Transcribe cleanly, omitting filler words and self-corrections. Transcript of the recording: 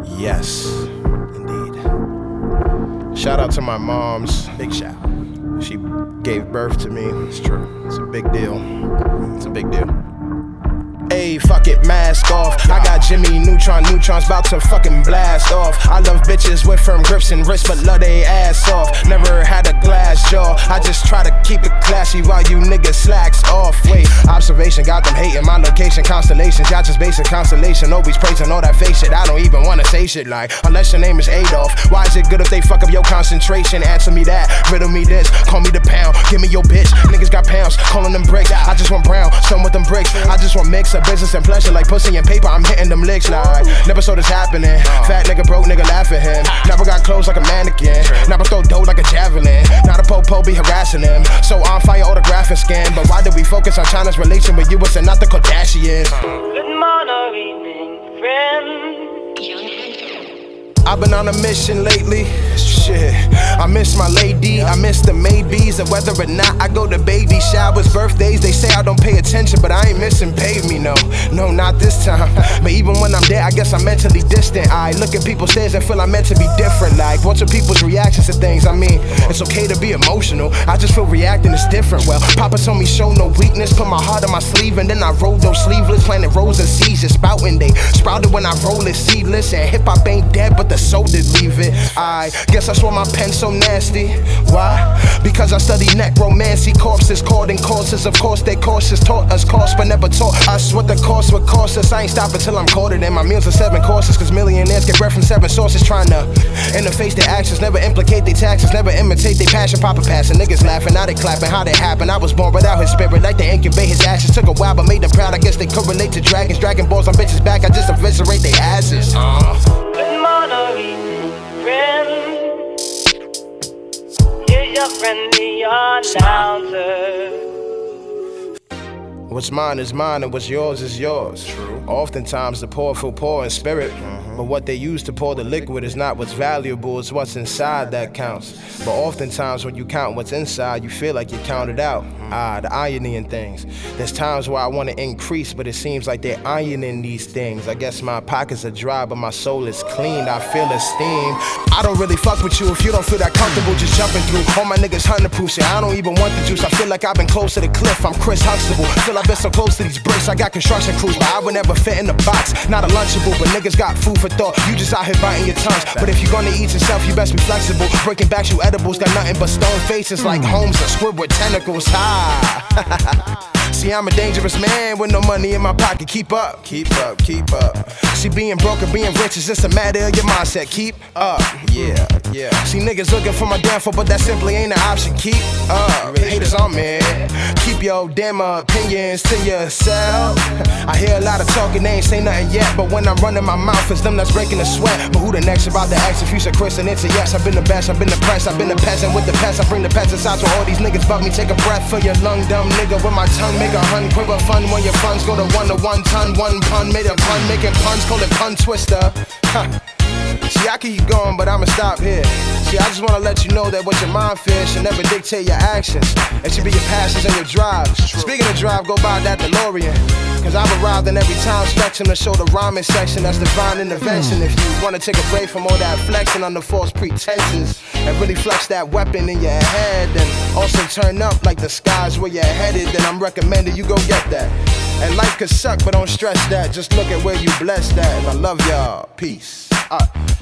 Yes, indeed. Shout out to my moms. Big shout. She gave birth to me. It's true. It's a big deal. It's a big deal. Ayy, fuck it, mask off. I got Jimmy Neutrons about to fucking blast off. I love bitches with firm grips and wrists, but love they ass off. Never had a glass jaw. I just try to keep it classy while you niggas slacks off. Wait, observation got them hating my location. Constellations, y'all just basic constellation. Always praising all that fake shit. I don't even wanna say shit like, unless your name is Adolf. Why is it good if they fuck up your concentration? Answer me that, riddle me this, call me the pound. Give me your bitch, niggas got pounds, calling them bricks. I just want brown, some with them bricks. I just want mix of business and pleasure like pussy and paper. I'm hitting them licks like never saw this happening. Fat nigga, broke nigga, laugh at him. Never got clothes like a mannequin. Never throw dough like a javelin. Not a po-po be harassing him. So on fire, autographing skin. But why do we focus on China's relation with US and not the Kardashians? Good morning, evening, friend. I've been on a mission lately. Shit, I miss my lady, I miss the maybes. And whether or not I go to baby showers, birthdays, they say I don't pay attention, but I ain't missing pay me, no, not this time. But even when I'm there, I guess I'm mentally distant. I look at people's stares and feel I'm meant to be different. Like, what's with people's reactions to things? I mean, it's okay to be emotional, I just feel reacting is different. Well, Papa told me show no weakness, put my heart on my sleeve, and then I rolled those sleeveless, planted rows and seeds, just spouting. They sprouted when I roll it seedless, and hip-hop ain't dead, but the soul did leave it. I guess that's why my pen's so nasty. Why? Because I study necromancy, corpses caught in courses. Of course they cautious, taught us cost, but never taught us what the cost would cost us. I ain't stopping till I'm caught in. My meals are 7 courses, cause millionaires get bread from 7 sources. Trying to interface their actions, never implicate their taxes, never imitate their passion. Papa passing, niggas laughing, now they clapping. How they happen? I was born without his spirit, like to incubate his ashes. Took a while but made them proud, I guess they could relate to dragons. Dragon balls on bitches back, I just eviscerate their asses. Good morning, friend. Here's your friendly announcer. What's mine is mine and what's yours is yours. True. Oftentimes the poor feel poor in spirit, but what they use to pour the liquid is not what's valuable, it's what's inside that counts. But oftentimes when you count what's inside, you feel like you counted out. The irony in things. There's times where I want to increase, but it seems like they're ironing these things. I guess my pockets are dry, but my soul is clean. I feel esteem. I don't really fuck with you if you don't feel that comfortable just jumping through. All my niggas 100 proof shit. I don't even want the juice. I feel like I've been close to the cliff. I'm Chris Huxtable. Feel I've been so close to these bricks. I got construction crews, but I would never fit in the box. Not a lunchable, but niggas got food for thought. You just out here biting your tongues. But if you're gonna eat yourself, you best be flexible. Breaking back you edibles, got nothing but stone faces like Holmes, a squid with tentacles. See, I'm a dangerous man with no money in my pocket. Keep up, keep up, keep up. See, being broke or being rich is just a matter of your mindset. Keep up, yeah. See, niggas looking for my downfall, but that simply ain't an option. Keep up, haters on me. Keep your damn opinions to yourself. I hear a lot of talking, they ain't say nothing yet. But when I'm running my mouth, it's them that's breaking the sweat. But who the next about to ask if you said Chris and it's a yes? I've been the best, I've been the press, I've been the peasant with the pest. I bring the peasants out to all these niggas fuck me. Take a breath for your lung, dumb nigga with my tongue. Make a hun, quiver fun when your funds go to 1 to 1 ton. One pun, made a pun, making puns, call it pun twister. See, I keep going, but I'ma stop here. See, I just wanna let you know that what your mind feels should never dictate your actions. It should be your passions and your drive. Speaking of drive, go buy that DeLorean. Cause I've arrived in every time spectrum to show the rhyming section. That's divine intervention. If you wanna take a break from all that flexing under false pretenses and really flex that weapon in your head, and also turn up like the sky's where you're headed, then I'm recommending you go get that. And life could suck, but don't stress that. Just look at where you blessed at. And I love y'all. Peace.